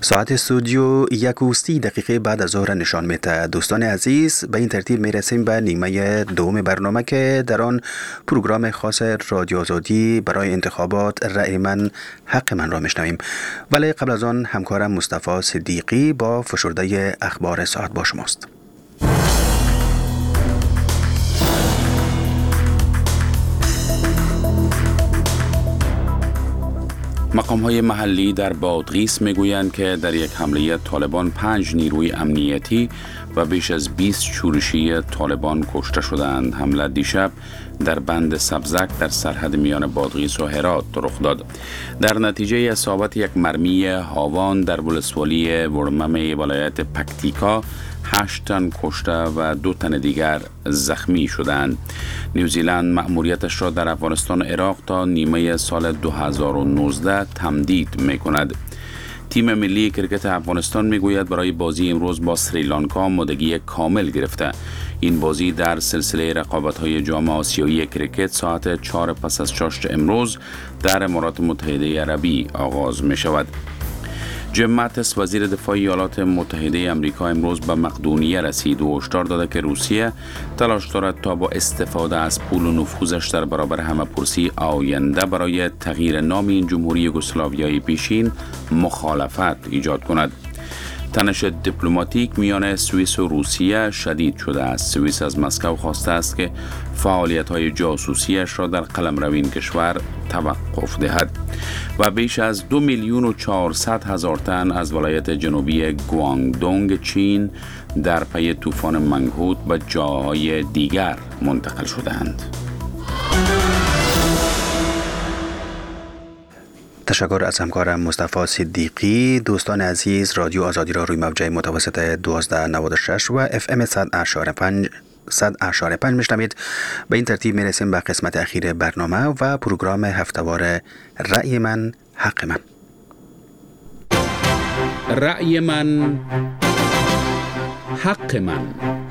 ساعت استودیو 1:30 بعد از ظهر نشان میده. دوستان عزیز، به این ترتیب میرسیم به نیمه دوم برنامه که در آن پروگرام خاص رادیو آزادی برای انتخابات رأی من حق من را میشنویم. ولی قبل از آن همکارم مصطفی صدیقی با فشرده اخبار ساعت با شماست. مقام‌های محلی در بادغیس میگویند که در یک حمله طالبان 5 نیروی امنیتی و بیش از 20 شورشی طالبان کشته شدند. حمله دیشب در بند سبزک در سرحد میان بادغیس و هرات رخ داد. در نتیجه اصابت یک مرمی هاوان در ولسوالی ورمم ولایت پکتیکا 8 تن کشته و 2 تن دیگر زخمی شدند. نیوزیلند مأموریتش را در افغانستان و عراق تا نیمه سال 2019 تمدید می کند. تیم ملی کرکت افغانستان میگوید برای بازی امروز با سریلانکا آمادگی کامل گرفته. این بازی در سلسله رقابت‌های جام آسیایی کرکت ساعت 4 پس از چاشت امروز در امارات متحده عربی آغاز می شود. جیم ماتیس وزیر دفاع ایالات متحده آمریکا امروز به مقدونیه رسید و هشدار داده که روسیه تلاش دارد تا با استفاده از پول و نفوذش در برابر همه‌پرسی آینده برای تغییر نام این جمهوری یوگسلاویای پیشین مخالفت ایجاد کند. تنش دیپلماتیک میان سوئیس و روسیه شدید شده است. سوئیس از مسکو خواسته است که فعالیت‌های جاسوسیش را در قلمرو این کشور توقف دهد و بیش از 2,400,000 تن از ولایت جنوبی گوانگدونگ چین در پی طوفان منگهوت به جاهای دیگر منتقل شدند. تشکر از همکارم مصطفی صدیقی. دوستان عزیز، رادیو آزادی را روی موجه متوسط 1296 و FM 100.5 میشنوید. به این ترتیب میرسیم به قسمت اخیر برنامه و پروگرام هفتهوار رأی من حق من. رأی من حق من،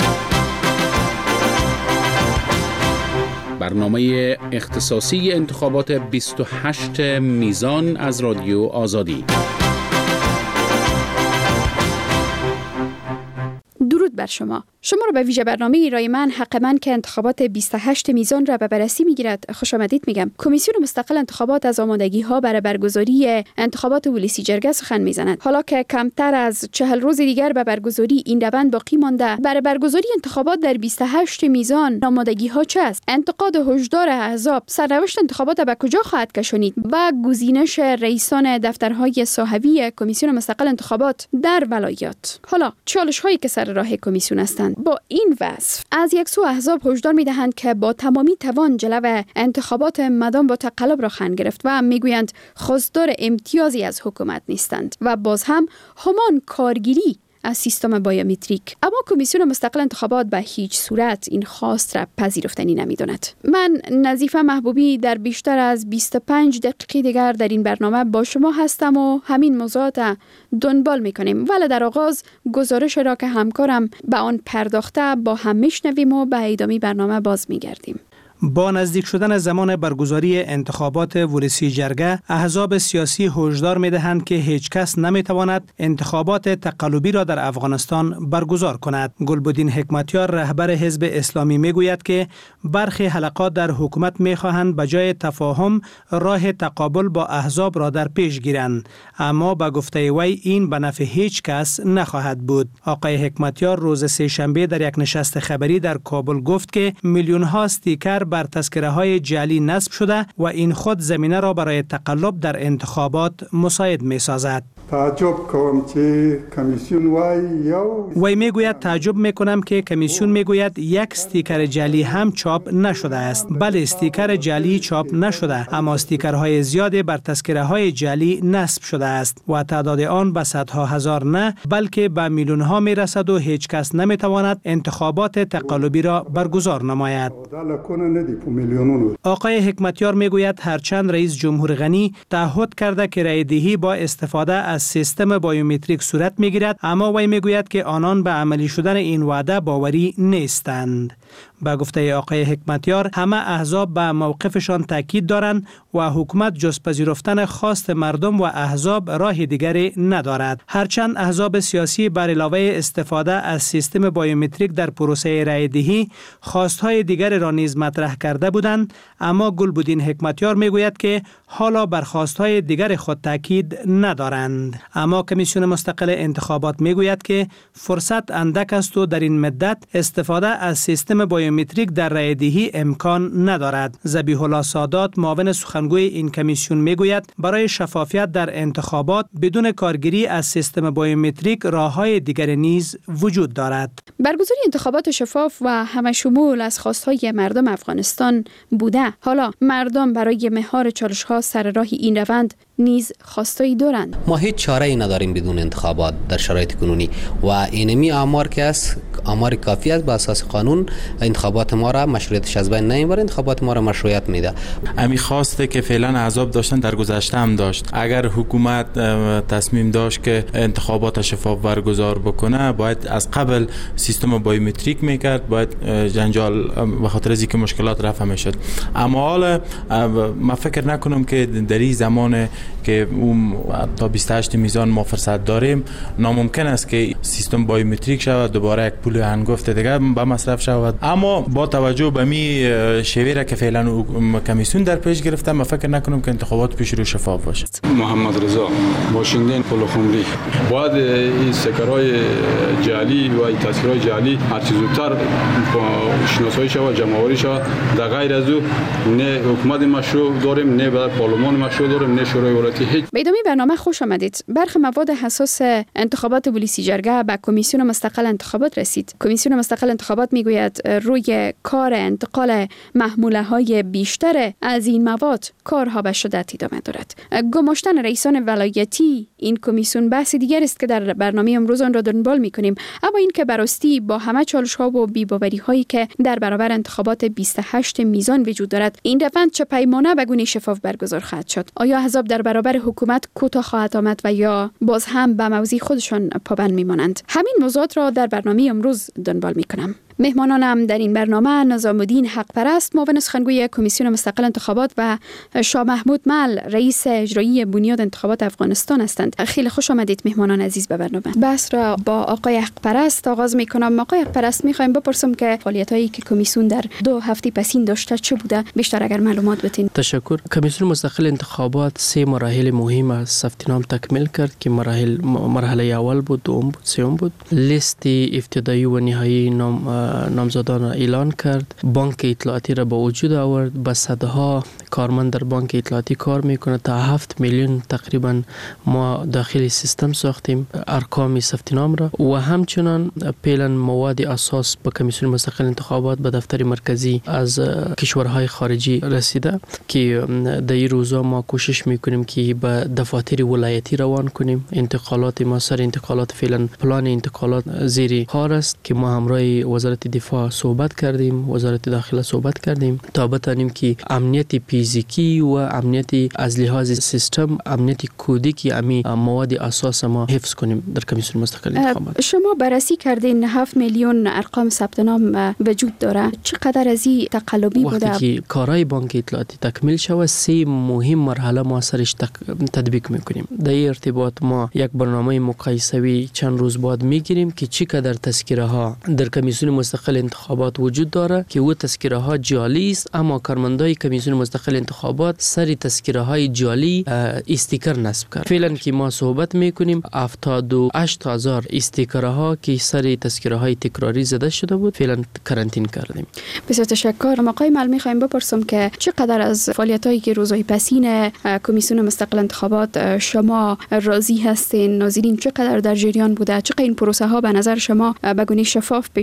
برنامه اختصاصی انتخابات 28 میزان از رادیو آزادی. درود بر شما را به ویژه برنامه رای من حق من که انتخابات 28 میزان را به بررسی میگیرد خوش آمدید میگم. کمیسیون مستقل انتخابات از آمادگی ها برای برگزاری انتخابات ولسی جرگه سخن میزند. حالا که کمتر از 40 روز دیگر به برگزاری این روند باقی مانده، برای برگزاری انتخابات در 28 میزان آمادگی ها چه است؟ انتقاد هشدار احزاب سرنوشت انتخابات به کجا خواهد کشانید و گزینش رئیسان دفترهای صاحبی کمیسیون مستقل انتخابات در ولایات. حالا چالش هایی که سر راه کمیسیون هستند. با این وصف از یک سو احزاب هشدار می‌دهند که با تمامی توان جلو انتخابات مدام با تقلب را خواهند گرفت و میگویند خواستار امتیازی از حکومت نیستند و باز هم همان کارگیری از سیستم بایومتریک. اما کمیسیون مستقل انتخابات به هیچ صورت این خواست را پذیرفتنی نمی‌داند. من نظیفه محبوبی در بیشتر از 25 دقیقه دیگر در این برنامه با شما هستم و همین موضوعات دنبال می‌کنیم. ولی در آغاز گزارش را که همکارم به آن پرداخته با هم میشنویم و به ادامه برنامه باز می‌گردیم. با نزدیک شدن زمان برگزاری انتخابات ولسی جرگه، احزاب سیاسی هشدار می‌دهند که هیچ کس نمی‌تواند انتخابات تقلبی را در افغانستان برگزار کند. گلبدین حکمتیار رهبر حزب اسلامی میگوید که برخی حلقات در حکومت می‌خواهند به جای تفاهم راه تقابل با احزاب را در پیش گیرند، اما به گفته وی این به نفع هیچ کس نخواهد بود. آقای حکمتیار روز سه‌شنبه در یک نشست خبری در کابل گفت که میلیون‌ها استیکر بر تذکره‌های جعلی نصب شده و این خود زمینه را برای تقلب در انتخابات مساعد می‌سازد. تعجب کنم که کمیسیون وی میگوید تعجب میکنم که کمیسیون میگوید یک استیکر جعلی هم چاپ نشده است. بله، استیکر جعلی چاپ نشده، اما استیکرهای زیاد بر تذکره‌های جعلی نصب شده است و تعداد آن به صدها هزار نه بلکه به میلیون‌ها میرسد و هیچ کس نمیتواند انتخابات تقلبی را برگزار نماید. آقای حکمتیار میگوید هرچند رئیس جمهور غنی تعهد کرده که رای دهی با استفاده از سیستم بایومتریک صورت میگیرد، اما وی میگوید که آنان به عملی شدن این وعده باوری نیستند. با گفته آقای حکمتیار، همه احزاب به موقفشان تاکید دارند و حکومت جز پذیرفتن خواست مردم و احزاب راه دیگری ندارد. هرچند احزاب سیاسی بر علاوه استفاده از سیستم بایومتریک در پروسه رایدهی خواستهای دیگر را نیز مطرح کرده بودند، اما گلبدین حکمتیار میگوید که حالا بر خواستهای دیگر خود تاکید ندارند. اما کمیسیون مستقل انتخابات میگوید که فرصت اندک است و در این مدت استفاده از سیستم بایومتریک در رایدهی امکان ندارد. ذبیح الله سادات، معاون سخنگوی این کمیسیون میگوید برای شفافیت در انتخابات بدون کارگیری از سیستم بایومتریک راههای دیگر نیز وجود دارد. برگزاری انتخابات شفاف و همشمول از خواستهای مردم افغانستان بوده. حالا مردم برای مهار چالش‌ها سر راه این روند نیز خواستایی دارند. ما هیچ چاره‌ای نداریم بدون انتخابات در شرایط کنونی و اینمی آمار که است آمار کافی است. با اساس قانون انتخابات ما را مشروعیتش از بین نمیبره، انتخابات ما را مشروعیت میده. امی خواسته که فعلا احزاب داشتن در گذشته هم داشت. اگر حکومت تصمیم داشت که انتخابات شفاف برگزار بکنه، باید از قبل سیستم بایومتریک میکرد، باید جنجال به خاطر از اینکه مشکلات رفع میشد. اما حالا ما فکر نکنم که در این زمان که تا 28 میزان ما فرصت داریم ناممکن است که سیستم بایومتریک شود، دوباره یک پول هنگفت دیگه به مصرف شود. اما با توجه به می شیوه که فعلا کمیسیون در پیش گرفته، ما فکر نکنم که انتخابات پیش رو شفاف باشد. محمد رضا، واشنگتن، پلخمری. باید این سکرهای جعلی و این تذکرهای جعلی هر چیز زودتر شناسایی شود، جمع‌آوری شود. در غیر از او نه حکومت مشروع داریم، نه پارلمان مشروع داریم، نه شورای ولایتی. به ادامه برنامه خوش آمدید. برخی مواد حساس انتخابات ولسی جرگه به کمیسیون مستقل انتخابات رسید. کمیسیون مستقل انتخابات میگوید روی کار انتقال محموله بیشتر از این مواد کارها به شدت ادامه دارد. گماشتن رئیسان ولایتی این کمیسیون بحث دیگر است که در برنامه امروز آن را دنبال می‌کنیم. اما این که براستی با همه چالش‌ها و بی‌باوری‌هایی که در برابر انتخابات 28 میزان وجود دارد، این روند چه پیمانه به گونه شفاف برگزار خواهد شد؟ آیا احزاب در برابر حکومت کوتاه خواهد آمد و یا باز هم به موضع خودشان پابند میمانند؟ همین موضوعات را در برنامه امروز دنبال می‌کنم. مهمانانم در این برنامه نظامالدین حقپرست، معاون سخنگوی کمیسیون مستقل انتخابات و شاه محمود مل، رئیس اجرایی بنیاد انتخابات افغانستان هستند. خیلی خوش آمدید مهمانان عزیز به برنامه. بحث را با آقای حقپرست آغاز می‌کنم. آقای حقپرست، می‌خوایم بپرسم که فعالیتایی که کمیسیون در 2 هفته پسین داشته چه بوده؟ بیشتر اگر معلومات بدین. تشکر. کمیسیون مستقل انتخابات 3 مراحل مهم از ثبت نام تکمیل کرد که مرحله اول بود، دوم بود، سوم بود. لیست ابتدایی و نهایی نامزدان را اعلان کرد. بانک اطلاعاتی را به وجود آورد. به صدها کارمند در بانک اطلاعاتی کار میکنه. تا 7 میلیون تقریبا ما داخل سیستم ساختیم ارقام ثبت نام را و همچنان فعلا مواد اساس به کمیسیون مستقل انتخابات به دفتر مرکزی از کشورهای خارجی رسیده که در این روزا ما کوشش میکنیم که به دفاتر ولایتی روان کنیم. انتقالات ما سر انتقالات فعلا پلان انتقالات زیر کار است که ما همراه وزارت دفاع صحبت کردیم، وزارت داخله صحبت کردیم تا بتانیم که امنیت فیزیکی و امنیت از لحاظ سیستم، امنیت کودی که امی مواد اساس ما حفظ کنیم در کمیسیون مستقل انتخابات. شما بررسی کردین 7 میلیون ارقام ثبت نام وجود داره. چقدر از این تقلبی بوده؟ وقتی که کارهای بانک اطلاعاتی تکمیل شود 3 مهم مرحله ما سرش تطبیق میکنیم. در این ارتباط ما یک برنامه مقایسوی چند روز بعد میگیریم که چقدر تذکره ها در کمیسیون مستقل انتخابات وجود داره که او تذکره ها جعلی است، اما کارمندای کمیسیون مستقل انتخابات سری تذکره های جعلی استیکر نصب کرد. فعلا که ما صحبت میکنیم 78000 استیکر ها که سری تذکره های تکراری زده شده بود فعلا کرانتین کردیم. بسیار تشکر. آقای مل، میخوایم بپرسم که چقدر از فعالیتایی که روزهای پسین کمیسیون مستقل انتخابات شما راضی هستین؟ ناظرین چقدر در جریان بوده؟ چقدر این پروسه ها به نظر شما به گونه شفاف پیش میره؟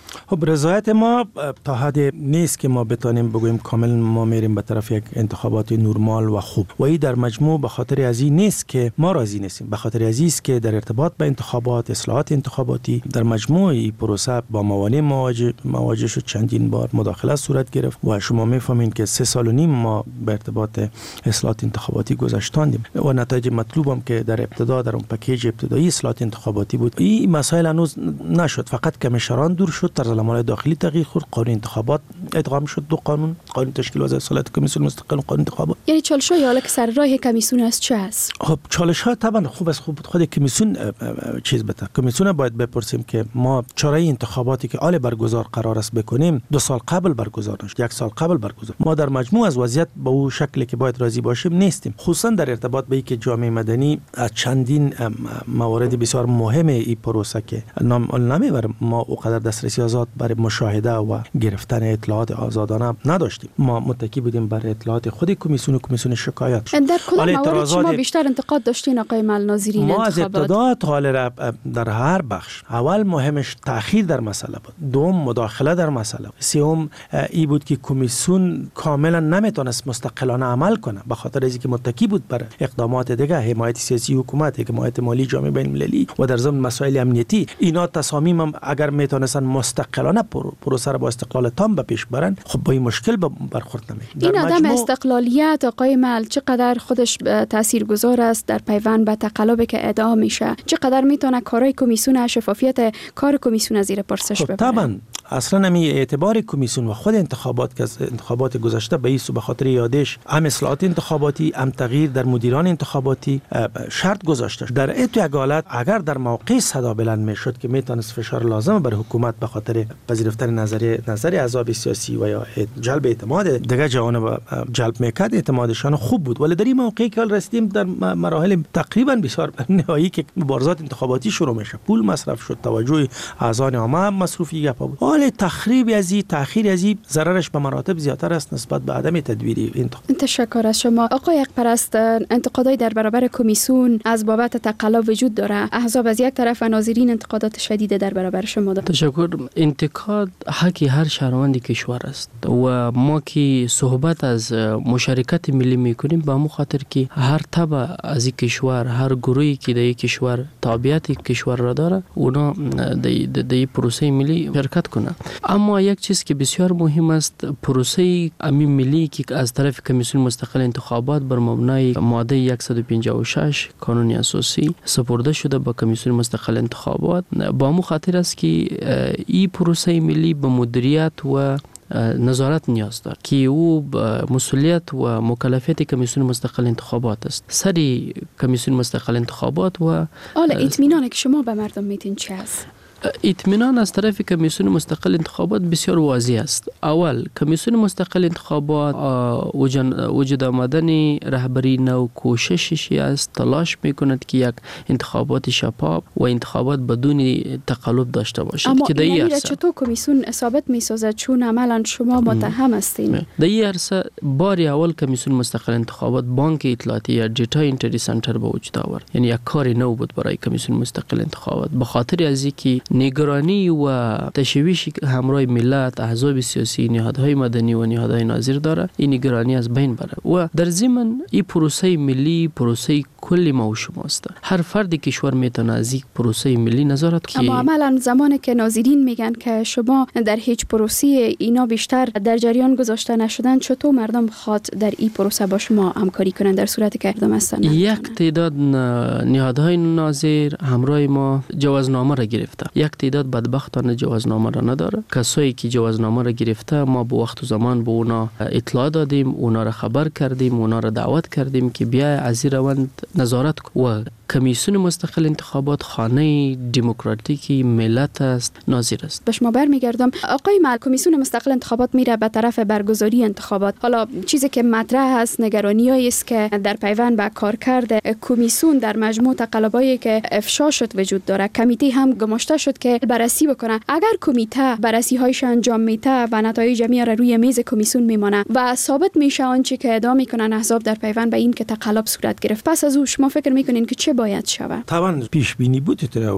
خب رضایت ما تا حد نیست که ما بتانیم بگوییم کامل ما میریم به طرف یک انتخابات نرمال و خوب. و این در مجموع به خاطر از این نیست که ما راضی نیستیم، به خاطر از است که در ارتباط به انتخابات، اصلاحات انتخاباتی در مجموع این پروسه با موانع مواجه شد. چندین بار مداخله صورت گرفت و شما میفهمین که 3.5 سال ما به ارتباط اصلاحات انتخاباتی گذاشتاندیم و نتایج مطلوبم که در ابتدا در اون پکیج ابتدایی اصلاحات انتخاباتی بود. این مسائل هنوز نشد، فقط کمیشنران دور شد، طرز العمل داخلی تغییر خورد، قانون انتخابات ادغام شد، 2 قانون تشکیل وظایف صلاحیت کمیسیون مستقل و قانون انتخابات. یعنی چالش‌های حالا که سر راه کمیسیون است چه است؟ خب چالش‌ها طبعا خوب بود خود کمیسیون چیز بده. کمیسیون باید بپرسیم که ما چاره انتخاباتی که آل برگزار قرار است بکنیم 2 سال قبل برگزار نشد، 1 سال قبل برگزار. ما در مجموع از وضعیت به اون شکلی که باید راضی باشیم نیستیم، خصوصا در ارتباط به اینکه جامعه مدنی از چندین موارد بسیار مهم این پروسه که نمیبرم ما اونقدر دسترسی آزاد برای مشاهده و گرفتن اطلاعات آزادانه نداشتیم. ما متکی بودیم بر اطلاعات خود کمیسیون شکایت شد. در کدام موارد شما بیشتر انتقاد داشتین آقای ناظرین ما انتخابات؟ از ابتدا تا در هر بخش اول مهمش تأخیر در مسئله بود، دوم مداخله در مسئله، سوم ای بود که کمیسیون کاملا نمیتونست مستقلانه عمل کنه به خاطر اینکه متکی بود بر اقدامات دیگه، حمایت سیاسی حکومت، حمایت مالی جامعه بین المللی و در ضمن مسائل امنیتی. اینا تصامیم هم اگر میتونستن مستقلانه پروسه را با استقلال تام به پیش برن، خب با این مشکل برخورد نمی‌کنه. این عدم استقلالیت آقای مل چقدر خودش تاثیرگذار است در پیوند به تقلبی که ادعا میشه؟ چقدر میتونه کارهای کمیسیون، شفافیت کار کمیسیون زیر پرسش ببره؟ طبعا اصلا نمی اعتبار کمیسیون و خود انتخابات که انتخابات گذشته به این به خاطر یادش هم اصلاحات انتخاباتی، هم تغییر در مدیران انتخاباتی شرط گذاشته. در این یک حالت اگر در موقع صدا بلند میشد که میتونست فشار لازم بر حکومت به خاطر پذیرفتن نظر احزاب سیاسی و یا جلب اعتماد دیگه جوانب جلب میکرد، اعتمادشان خوب بود. ولی در این موقعی که رسیدیم در مراحل تقریبا بسیار نهایی که مبارزات انتخاباتی شروع میشه، پول مصرف شد، توجه اعضای عامه مصرفی گپ بود. حال تخریب از این، تأخیر از این ضررش به مراتب زیاتر است نسبت به عدم تدبیری انتخابات. تشکر از شما آقای اقپرست. انتقادای در برابر کمیسیون از بابت تقلب وجود داره، احزاب از یک طرف و ناظرین انتقادات شدید در برابر شما دارند. تشکر. انتقاد حق هر شهروند کشور است و ما که صحبت از مشارکت ملی میکنیم به مو خاطر که هر تبع از این کشور، هر گروهی که در این کشور تابعیت کشور را داره اونا در پروسه ملی شرکت کنه. اما یک چیز که بسیار مهم است، پروسه امین ملی که از طرف کمیسیون مستقل انتخابات بر مبنای ماده 156 قانون اساسی سپرده شده به کمیسیون مستقل انتخابات با مو خاطر است که این پروسه ملی به مدیریت و نظارت نیاز دارد که او مسئولیت و مکلفیت کمیسیون مستقل انتخابات است. سری کمیسیون مستقل انتخابات و اطمینانی که شما به مردم میتین چه است؟ اطمینان از طرف کمیسیون مستقل انتخابات بسیار واضح است. اول کمیسیون مستقل انتخابات وجود آمدن رهبری نو کوششی است، تلاش میکند که یک انتخابات شفاف و انتخابات بدون تقلب داشته باشد. اما که در این عرصه چطور کمیسیون ثابت میسازد چون عملا شما متهم هستین؟ در این عرصه بار اول کمیسیون مستقل انتخابات بانک اطلاعاتی یا دیتا انتری سنتر به وجود آورد. یعنی یک کار نو بود برای کمیسیون مستقل انتخابات به خاطر از اینکه نگرانی و تشویش همراه ملت، احزاب سیاسی، نهادهای مدنی و نهادهای ناظر داره، این نگرانی از بین بره و در ضمن این پروسه ملی پروسه کلی ما و شماست. هر فرد کشور میتونه از این پروسه ملی نظارت کنه. اما عملا زمانی که ناظرین میگن که شما در هیچ پروسه اینا بیشتر در جریان گذاشته نشدن، چطور مردم خواد در این پروسه با شما همکاری کنن در صورتی که اقدام هستن؟ یک تعداد نهادهای ناظر همراه ما جوازنامه را گرفته، یک تعداد بدبختانه جوازنامه را نداره. کسایی که جوازنامه را گرفته ما به وقت و زمان به اونا اطلاع دادیم، اونا را خبر کردیم، اونا را دعوت کردیم که بیا از این روند نظارت کن. و کمیسیون مستقل انتخابات خانه دموکراتیکی ملت است، ناظر است. به شما برمیگردم آقای مل، کمیسیون مستقل انتخابات میره به طرف برگزاری انتخابات. حالا چیزی که مطرح است نگرانیایی است که در پیوند به کارکرد کمیسیون در مجموع تقلبایی که افشا شد وجود داره. کمیته هم گماشته شد که بررسی بکنه. اگر کمیته بررسی هایش انجام میده و نتایج جمعی را روی میز کمیسیون میمانه و ثابت میشه آنچه که ادعا میکنن احزاب در پیوند به این که تقلب صورت گرفت، پس از او شما فکر میکنین که چه باید شود؟ طبعا پیش بینی بود در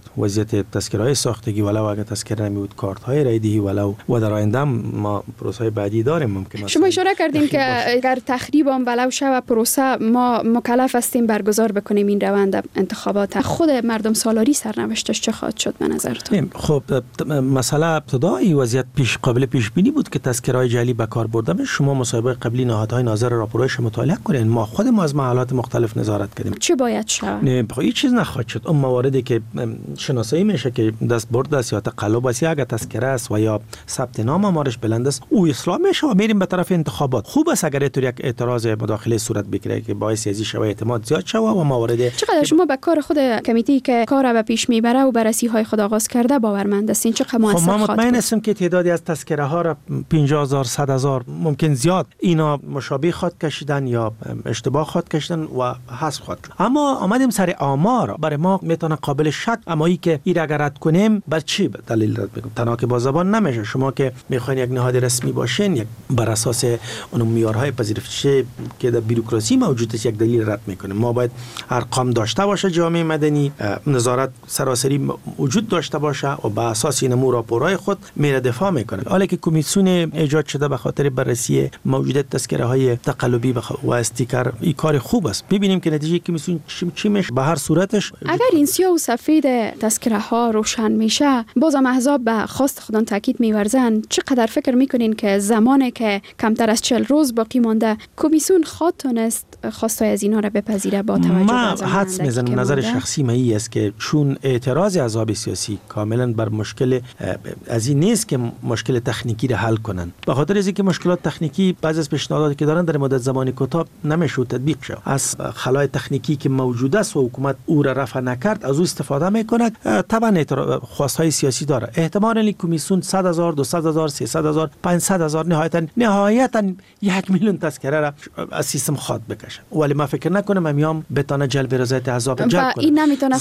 وضعیت تذکره‌های ساختگی، ولو اگر تذکره نمی بود کارت‌های رایدهی ولو و در آینده ما پروسه بعدی داریم. ممکن شما اشاره کردین که اگر تخریب هم ولو شود پروسه ما مکلف هستیم برگزار بکنیم این روند انتخابات. خود مردم سالاری سرنوشتش چه خواهد شد به نظرتون؟ خب مسئله ابتدایی وضعیت قابل پیش بینی بود که تذکره‌های جعلی به کار برده بشه. شما مصاحبه قبلی نهادهای ناظر راپورش مطالعه کنین. ما خودمون از محلات مختلف نظارت کردیم. چه باید شود؟ نه هیچ چیز نخواهد شد. اون مواردی که شناسایی میشه که دست برد است یا تقلب است یا اگر تذکره است و یا ثبت نام آمارش بلند است او اصلاح میشه و میریم به طرف انتخابات. خوب است اگر اینطور یک اعتراض مداخله صورت بگیره که باعث ازی شوه اعتماد زیاد شوه و موارد. چقدر شما به کار خود کمیته که کار را به پیش میبره و بررسی‌های خود آغاز کرده باورمند هستین؟ چقدر موثر خواهد بود؟ مطمئن هستم که تعدادی از تذکره ها را 50,000 100,000 ممکن زیاد اینا مشابه خود کشیدن یا اشتباه خود کشیدن و حذف خود. اما آمدیم سر آمار برای ما میتونه قابل شک امایی که این اگر رد کنیم بر چی دلیل رد بگم؟ تنها که با زبان نمیشه. شما که میخواین یک نهاد رسمی باشین یک بر اساس اون معیارهای پذیرفته که در بیروکراسی موجود است یک دلیل رد میکنه. ما باید ارقام داشته باشه، جامعه مدنی نظارت سراسری وجود داشته باشه و با اساس این راپورهای خود میره دفاع میکنه. حالا که کمیسیون ایجاد شده به خاطر بررسی موجودیت تذکره های تقلبی و استیکر این کار خوب است. ببینیم که نتیجه کمیسیون چی میشه. به هر صورتش اگر این سیاه و سفید تذکره ها روشن میشه بازم احزاب به خواست خودان تاکید میورزن. چقدر فکر میکنین که زمانی که کمتر از 40 روز باقی مانده کمیسیون خواستانست خواستای از اینا را بپذیره با توجه به زمان حدس میزنم نظر شخصی من است که چون اعتراض احزاب سیاسی کاملا بر مشکل از این نیست که مشکل تکنیکی را حل کنن. به خاطر از اینکه مشکلات تکنیکی بعضی از پیشنهاداتی که دارن در مدت زمانی کوتاه نمیشه تطبیق شه. از خلای تکنیکی که موجود است و حکومت او را رفع نکرد از او استفاده میکنه. طبعا خواستهای سیاسی داره. احتمالاً کمیسیون 100,000 200,000 300,000 500,000 نهایتا 1,000,000 تذکره را از سیستم خواهد بکشه. ولی ما فکر نکنم امیام بتونه جلب رضایت احزاب جلب کنه. این نمیتونه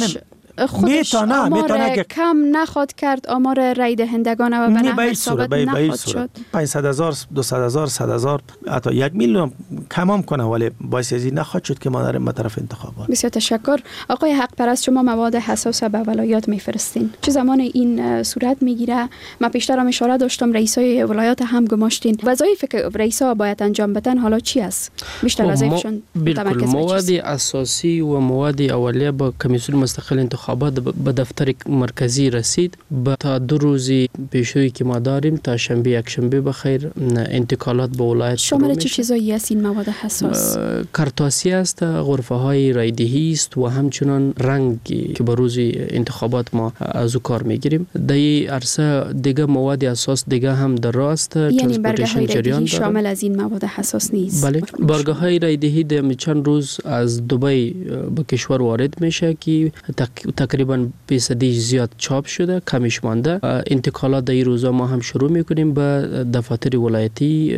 خودش آمار کم نخواد کرد آمار رای دهندگان و به نحو ثابت نخواد شد. 500,000 200,000 100,000 حتی 1,000,000 کمام کنه ولی باعث ازی نخواد شد که ما داریم به طرف انتخابات. بسیار تشکر. آقای حق پرست شما مواد حساس به ولایات میفرستین. چه زمان این صورت میگیره؟ من پیشتر هم اشاره داشتم رئیسای ولایات هم گماشتین. وظایفی که رئیسا باید انجام بدن حالا چی است؟ بیشتر وظایفشون بالکل مواد اساسی و مواد اولیه با کمیسیون مستقل انتخابات به دفتر مرکزی رسید. تا 2 روزی پیشروی که ما داریم تا شنبه یک شنبه بخیر انتقالات به ولایت شامل چه چیزایی است این مواد حساس؟ کارتاسی است، غرفه های رایدهی است و همچنان رنگ که به روز انتخابات ما از او کار میگیریم. در این عرصه دیگه مواد اساس دیگه هم در راست یعنی برگه های رایدهی شامل از این مواد حساس نیست. بله برگه های رایدهی در چند روز از دبی به کشور وارد میشه که تقریبا 20% زیاد چاپ شده، کمش مانده. انتقالات در این روزا ما هم شروع میکنیم به دفاتر ولایتی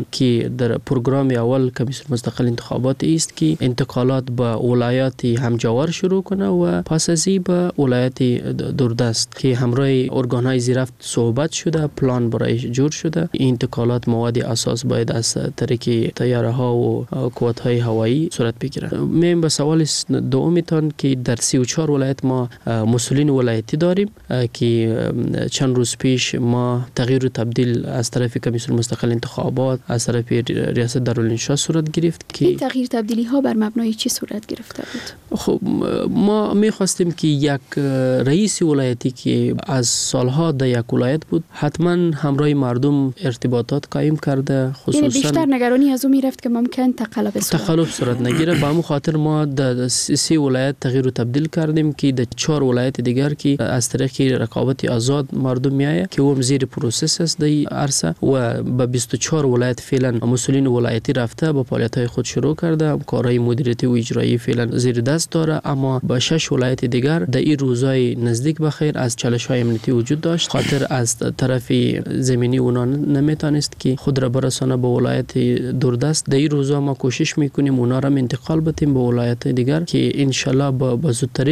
که در پروگرام اول کمیسیون مستقل انتخابات است که انتقالات به ولایات همجوار شروع کنه و پس از این به ولایت دوردست که همراه ارگان‌های زیرفت صحبت شده، پلان برای جور شده. این انتقالات مواد اساس باید از طریق طیاره ها و قوات-های هوایی صورت بگیره. من به سوال دومتان که در 34 ولایت ما مسئولین ولایتی داریم که چند روز پیش ما تغییر و تبدیل از طرف کمیسیون مستقل انتخابات از طرف ریاست دارالانشا صورت گرفت. که این تغییر تبدیلی ها بر مبنای چی صورت گرفته بود؟ خب ما می‌خواستیم که یک رئیس ولایتی که از سالها در یک ولایت بود حتما همراه مردم ارتباطات قائم کرده، خصوصا بیشتر نگرانی از اون میرفت که ممکن تقلب صورت نگیره. به همون خاطر ما در 3 ولایت تغییر و تبدیل کردیم که در 4 ولایت دیگر که از طریق رقابت آزاد مردم میایه که اون زیر پروسس است در عرصه و به 24 ولایت فعلا مسئولین ولایتی رفته با فعالیت‌های خود شروع کرده، کارهای مدیریتی و اجرایی فعلا زیر دست داره. اما با 6 ولایت دیگر در این روزهای نزدیک بخیر از چالش‌های امنیتی وجود داشت، خاطر از طرف زمینی اونا نمیتونست که خود را برسانه به ولایت دوردست. در این روزها ما کوشش میکنیم اونا را انتقال بدیم به ولایت دیگر که ان شاء الله با زودترین فرصت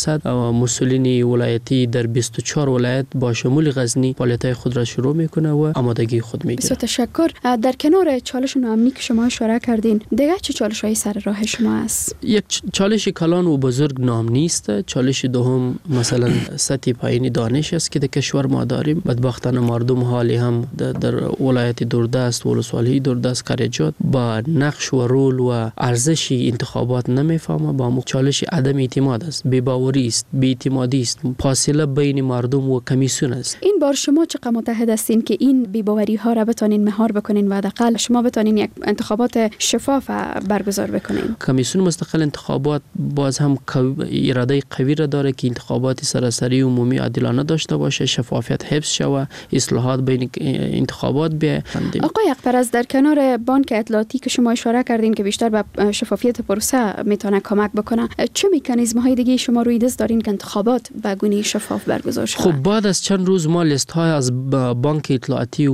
درصد مسئولین ولایتی در 24 ولایت با شمول غزنی فعالیت‌های خود را شروع میکنه و آمادگی خود میگیره. بسیار تشکر. در کنار چالش ناامنی که شما اشاره کردین، دیگه چه چالش‌های سر راه شما است؟ یک چالش کلان و بزرگ ناامنی است. چالش دوم مثلا سطح پایین دانش است که در کشور ما داریم. بدبختانه مردم حالی هم در ولایت دوردست و ولسوالی دوردست کاریجات با نقش و رول و ارزش انتخابات نمیفهمه. با چالش عدم اعتماد است، بی‌باوری است، بی‌اعتمادی است، فاصله بین مردم و کمیسیون است. این بار شما چقدر متحد هستین که این بی‌باوری ها را بتونین مهار بکنین و حداقل شما بتونین یک انتخابات شفاف برگزار بکنین؟ کمیسیون مستقل انتخابات باز هم اراده قوی را داره که انتخابات سراسری عمومی عادلانه داشته باشه، شفافیت حفظ شود، اصلاحات بین انتخابات بیاید. آقای اقپرست، در کنار بانک اطلاعاتی که شما اشاره کردین که بیشتر به شفافیت پروسه میتونه کمک بکنه، چه مکانیزم های دیگه شما روی دست دارین که انتخابات به گونه شفاف برگزار شود؟ خب بعد از چند روز ما لیست های از بانک اطلاعاتی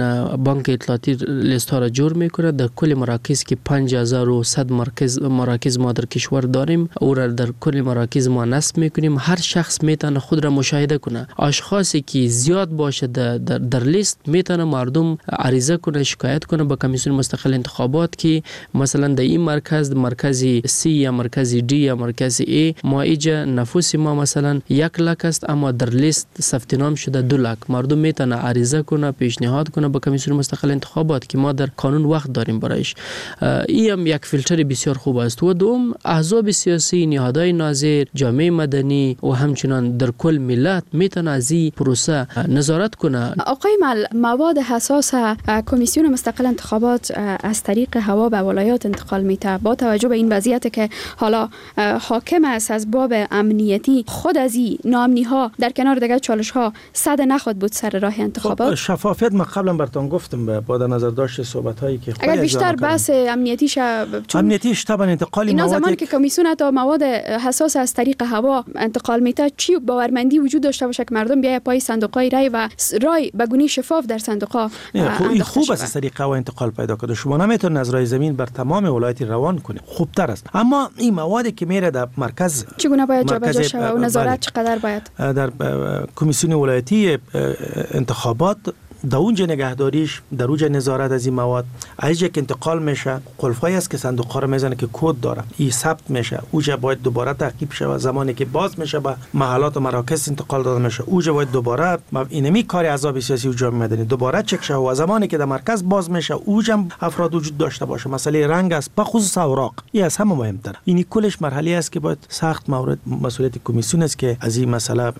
لیست ها را جور میکنه. در کل مراکز که 5100 مراکز ما در کشور داریم، او را در کل مراکز ما نصب میکنیم. هر شخص میتونه خود را مشاهده کنه. اشخاصی که زیاد باشه در لیست میتونه مردم عریضه کنه، شکایت کنه به کمیسیون مستقل انتخابات که مثلا در این مرکز C یا مرکز D یا مرکز A ما ایجا نفوس ما مثلا 1 لک است، اما در لیست ثبت نام شده 2 لک. مردم میتونه عریضه کنه، پیشنهاد کنه به کمیسیون مستقل انتخابات که ما در قانون وقت داریم برایش. این هم یک فیلتر بسیار خوب است. و دوم، احزاب سیاسی، نهادهای ناظر، جامعه مدنی و همچنان در کل ملت میتونه از این پروسه نظارت کنه. آقای مل، مواد حساس کمیسیون مستقل انتخابات از طریق هوا به ولایات انتقال میته. با توجه به این وضعیت که حالا حاکم است از باب امنیتی، خود از این ناامنی ها در کنار دیگر چالش ها صد نخواد بود سر راه انتخابات. شفافیت ما قبلا براتون گفتم با نظر داشت صحبت هایی که اگر بیشتر بحث امنیتیش طبعا انتقال اینا زمان که کمیسیون تا مواد حساس از طریق هوا انتقال میته، چی باورمندی وجود داشته باشه که مردم بیای پای صندوق‌های رای و رای به گونه شفاف در صندوق‌ها این خوب است. از طریق هوا انتقال پیدا کنه. شما نمیتونید از رای زمین بر تمام ولایت روان کنید، خوبتر است. اما این موادی که میره در مرکز چگونه باید جابجا شود و نظارت چقدر باید در کمیسیون ولایتی انتخابات در اونجا نگهداریش، در اونجا نظارت از این مواد از که انتقال میشه، قلفایی است که صندوق ها رو میزنه که کد داره، این ثبت میشه، اونجا باید دوباره تعقیب شه. زمانی که باز میشه به محلات و مراکز انتقال داده میشه، اونجا باید دوباره اینمی کار احزاب سیاسی و جامعه مدنی دوباره چک شه. و زمانی که در مرکز باز میشه، اونجا افراد وجود داشته باشه. مسئله رنگ است، به خصوص اوراق، این از همه مهمتر. این کلش مرحله است که باید سخت مورد مسئولیت کمیسیون است که از این مسئله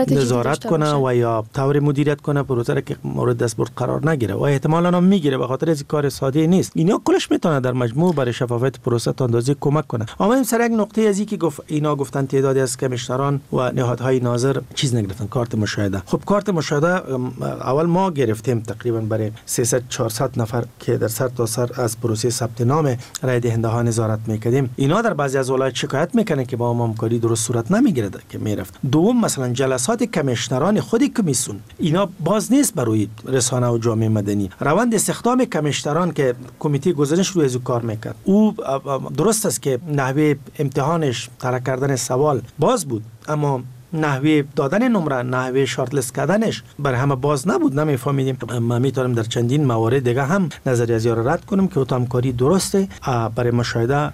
نظارت کنه و یا طور مدیریت کنه پروسه که دستبرد قرار نگیره و احتمالاً هم میگیره، به خاطر از کار ساده نیست. اینا کلش میتونه در مجموع برای شفافیت پروسه تا اندازه کمک کنه. اما این سر یک نقطه از اینکه اینا گفتن تعدادی از کمیشنران و نهادهای ناظر چیز نگرفتن، کارت مشاهده. خب کارت مشاهده اول ما گرفتیم تقریبا برای 300-400 نفر که در سر تا سر از پروسه ثبت نام رای دهنده ها نظارت میکردیم. اینا در بعضی از ولایت شکایت میکنن که با ما همکاری درست صورت نمیگیره که میرفت. دوم، مثلا جلسات کمیشنران خود کمیسیون اینا باز نیست برای رسانه و جامعه مدنی. روند استخدام کمیشنران که کمیته گزارش روی از کار میکرد، او درست است که نحوه امتحانش، طرح کردن سوال باز بود، اما نحوه دادن نمره، نحوه شارت لیست کردنش بر همه باز نبود، نمیفهمیدیم. ما میتونیم در چندین موارد دیگه هم نظریه از یار رد کنیم که همکاری درسته برای مشاهده،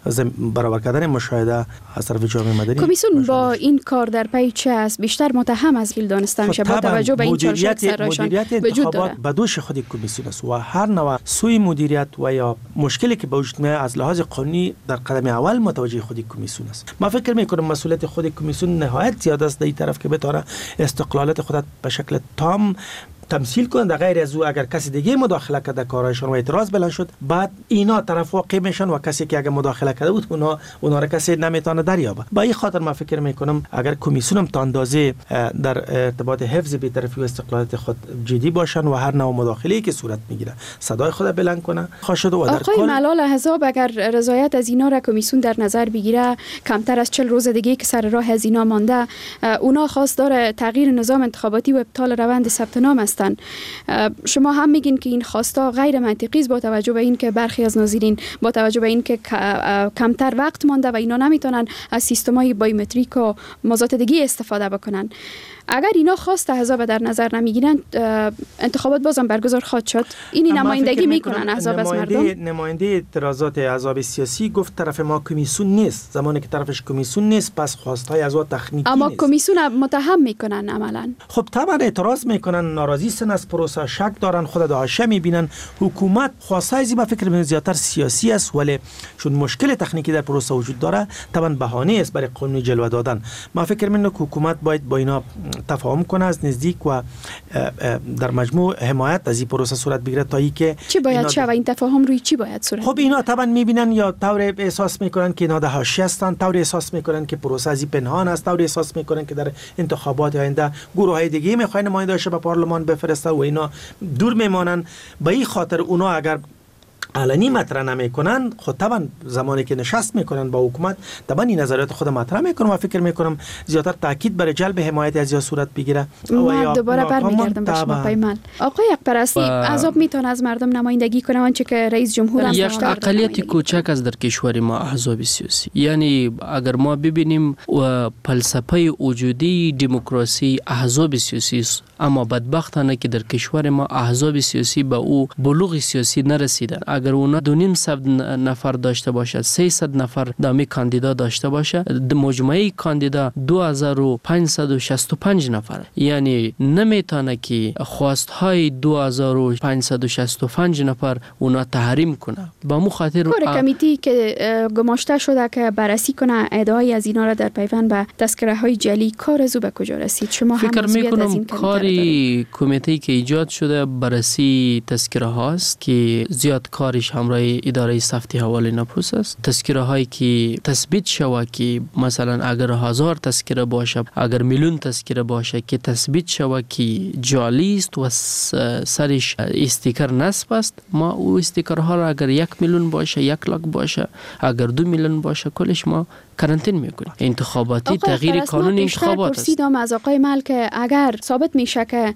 برابر کردن مشاهده از طرف جامعه مدنی. کمیسیون با این کار در پی چه است؟ بیشتر متهم از گیل دانسته میشه با توجه به این چالشات سرایشان وجود داره. به دوش خود کمیسیون است و هر نوع سوء مدیریت و یا مشکلی که به وجود میاد از لحاظ قانونی در قدم اول متوجه خود کمیسیون است. ما فکر میکنم مسئولیت خود کمیسیون نهایت زیاد است در این طرف که بتونه استقلالیت خودت به شکل تام تمثیل کنند. در غیر از او اگر کسی دیگه مداخله کرده در کارهایشان و اعتراض بلند شد، بعد اینا طرف واقع میشن و کسی که اگر مداخله کرده بود اونا را کسی نمیتونه دریابه. با این خاطر من فکر میکنم اگر کمیسیون هم تا اندازه در ارتباط حفظ بی‌طرفی و استقلالیت خود جدی باشن و هر نوع مداخله‌ای که صورت میگیره صدای خود بلند کنه خواهد. و در آقای ملال احزاب اگر رضایت از اینا را کمیسیون در نظر بگیره، کمتر از 40 روز دیگه که سر راه از اینا مانده، اونا خواست داره تغییر نظام انتخاباتی و ابطال روند ثبت نام از هستند. شما هم میگین که این خواستا غیر منطقی است با توجه به این که برخی از ناظرین با توجه به این که کمتر وقت مانده و اینا نمیتونن از سیستم‌های بایومتریک و موضوعات دیگه استفاده بکنن. اگر اینا خواست احزاب در نظر نمیگیرن، انتخابات بازم برگزار خواهد شد. این نمایندگی میکنن احزاب از مردم. نماینده اعتراضات احزاب سیاسی گفت طرف ما کمیسیون نیست. زمانی که طرفش کمیسیون نیست پس خواستهای احزاب تکنیکی اما نیست. کمیسیون متهم میکنن عملا. خب طبعا اعتراض میکنن، ناراضی هستن از پروسه، شک دارن، خود داعش میبینن. حکومت خواسته از این فکر من زیاتر سیاسی است، ولی چون مشکل تکنیکی در پروسه وجود داره طبعا بهانه است برای قانونی جلوه دادن. ما فکر من که حکومت باید با اینا تفاهم کنه از نزدیک و در مجموع حمایت از این پروسه صورت بگیره تا اینکه چی باید شه و این تفاهم روی چی باید صورت؟ خب اینا طبعا میبینن یا طور احساس میکنن که اینا در حاشیه هستن، طور احساس میکنن که پروسه از پنهان است، طور احساس میکنن که در انتخابات آینده گروهای دیگه میخواین نماینده‌اش به پارلمان بفرسته و اینا دور میمانن. به این خاطر اونا اگر علنی مطرح نمیکنن، خود طبعا زمانی که نشست میکنن با حکومت طبعا این نظریات خود مطرح میکنم و فکر میکنم زیادتر تاکید برای جلب حمایت از یا صورت بگیره. ما دوباره برمیگردم به شما پیمان. آقای اقپرستی، احزاب میتونه از مردم نمایندگی کنه آنچه که رئیس جمهور از یک اقلیت کوچک از در کشور ما احزاب سیاسی. یعنی اگر ما ببینیم فلسفه وجودی دموکراسی احزاب سیاسی است، اما بدبختانه که در کشور ما احزاب سیاسی به او بلوغ سیاسی نرسیدن. اگر اونا 2.5 نفر داشته باشه، 300 نفر دامی کاندیدا داشته باشه، مجموعه کاندیدا 2565 نفر، یعنی نمیتونه که خواستهای 2565 نفر اونا تحریم کنه. با مو خاطر کار کمیتی که گماشته شده که بررسی کنه ادعای از اینا را در پیوند به تذکره های جعلی، کار از او به کجا رسید؟ شما هم فکر میکنم کاری کمیته که ایجاد شده بررسی تذکره هاست که زیاد کارش همراه اداره ثبت حواله نفوس است. تذکره هایی که تثبیت شود که مثلا اگر 1000 تذکره باشه، اگر میلیون تذکره باشه که تثبیت شود که جعلی است و سرش استیکر نصب است، ما او استیکرها را اگر 1 میلیون باشه، 1 لاک باشه، اگر 2 میلیون باشه، کلش ما کرانتین میکنیم. انتخاباتی تغییر قانون انتخابات است. پرسیدم از آقای ملک اگر ثابت میشه که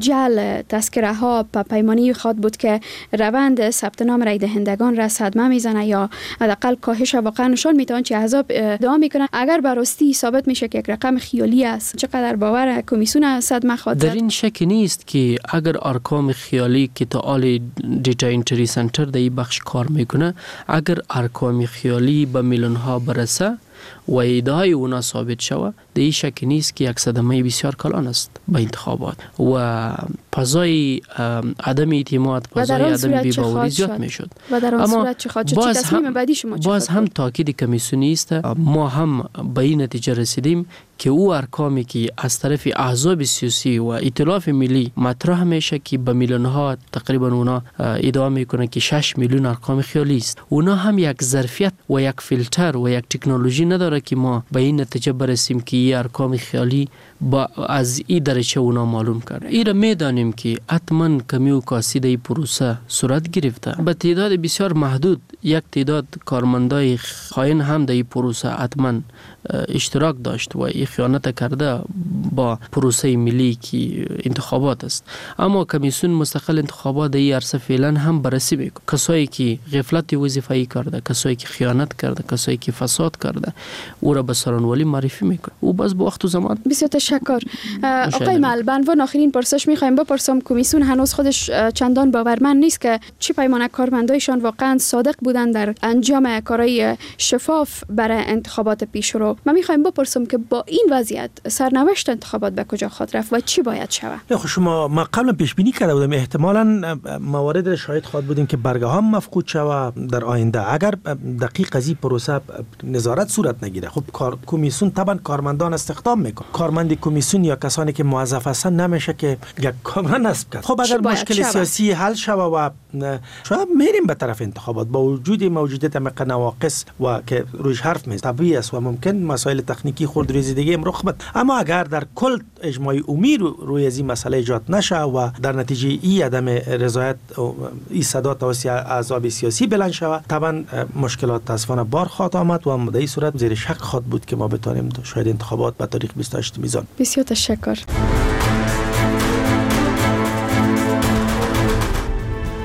جعل تذکره ها پیمانی خود بود که روند ثبت نام رای دهندگان را صدمه میزنه یا حداقل کاهش واقعا نشان میتونه چه احزاب ادعا میکنن، اگر براستی ثابت میشه که یک رقم خیالی است، چقدر باور کمیسیون صدمه خواهد زد؟ در این شک نیست که اگر ارقام خیالی که تعال دیتا انتری سنتر در این بخش کار میکنه، اگر ارقام خیالی به میلیون ها برسه و ادعای اونا ثابت شود، در این شک نیست که یک صدمه بسیار کلان است به انتخابات و فضای عدم اعتماد، فضای عدم بی‌باوری زیاد میشد. و در آن صورت چه خواهد شد؟ چه تصمیم بعدی شما چه باز هم تاکید کمیسیونی است. ما هم به این نتیجه رسیدیم که او ارقامی که از طرف احزاب سیاسی و ائتلاف ملی مطرح میشه که به میلیون ها تقریبا اونا ادعا میکنه که 6 میلیون ارقام خیالی است، اونا هم یک ظرفیت و یک فیلتر و یک تکنولوژی نداره که ما به این نتیجه برسیم که این ارقام خیالی با از این درجه اونا معلوم کرده. ایرا میدانیم که حتما کمی و کاسی در پروسه صورت گرفته. به تعداد بسیار محدود یک تعداد کارمندای خائن هم در پروسه حتما اشتراک داشت و خیانت کرده با پروسه ملی که انتخابات است. اما کمیسیون مستقل انتخابات در این عرصه فعلا هم بررسی میکنه. کسایی که غفلت وظیفه‌ای کرده، کسایی که خیانت کرده، کسایی که فساد کرده، او را به سرانولی معرفی میکنه. او باز با وقت و زمان. بسیار تشکر. آقای مل، به عنوان آخرین پرسش میخوایم بپرسم، کمیسیون هنوز خودش چندان باورمند نیست که چه پیمانه کارمندایشان واقعا صادق بودن در انجام کارهای شفاف برای انتخابات پیشرو. من میخوایم بپرسم که با این وضعیت سرنوشت انتخابات به کجا خواهد رفت و چی باید شود؟ خب شما ما قبلا پیش بینی کرده بودیم احتمالاً موارد شاهد خواهد بودیم که برگه ها مفقود شود در آینده اگر دقیق از این پروسه نظارت صورت نگیره. خب کمیسیون طبعا کارمندان استخدام میکنه. کارمند کمیسیون یا کسانی که موظف هستن نمیشه که یک کامرا نصب کرد. خب اگر مشکل سیاسی حل شود و شاید میریم به طرف انتخابات با وجود موجودیت نواقص و که روش حرف میز طبیعی است و ممکن مسائل تکنیکی خود ریزی دیگه رخ بده، اما اگر در کل اجماع عمومی روی از این مسئله ایجاد نشه و در نتیجه این عدم رضایت این صدا توسط احزاب سیاسی بلند شود، طبعا مشکلات تاسفانه بار خواهد آمد و در این صورت زیر شک خواهد بود که ما بتونیم شاید انتخابات به تاریخ 28 میزان. بسیار تشکر.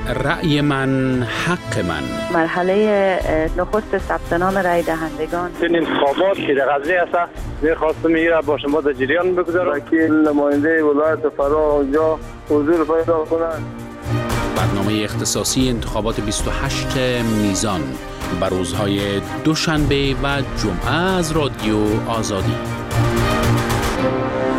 رأی من حق من. مرحله نخست ثبت نام رای دهندگان. این انتخابات که در غزنی است می‌خواستم میره با شما در جریان بگذارم که نماینده ولایت فرا اونجا حضور پیدا کنند. برنامه اختصاصی انتخابات 28 میزان بر روزهای دوشنبه و جمعه از رادیو آزادی.